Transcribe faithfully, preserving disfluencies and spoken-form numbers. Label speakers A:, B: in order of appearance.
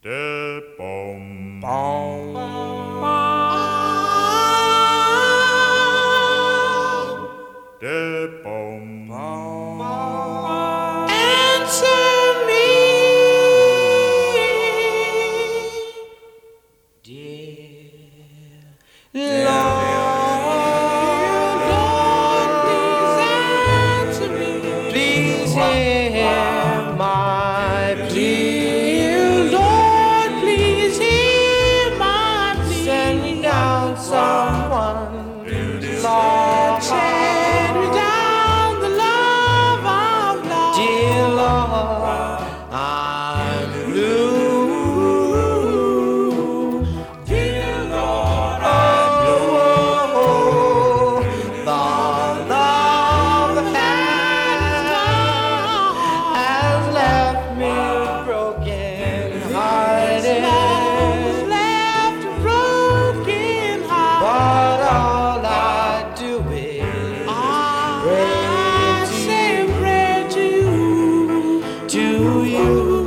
A: De bom.
B: Bom.
A: De bom.
B: Bom.
C: Answer me, dear Lord, Lord, please answer me.
B: Please hear my plea.
C: Lord, please hear my plea.
B: Send down someone lost.
C: Send me down the love of love.
B: Dear Lord, I'm blue.
C: Dear Lord,
B: Oh, the love has left me broken hearted.
C: left a broken heart.
B: But all I do is
C: I say a prayer to you,
B: to you.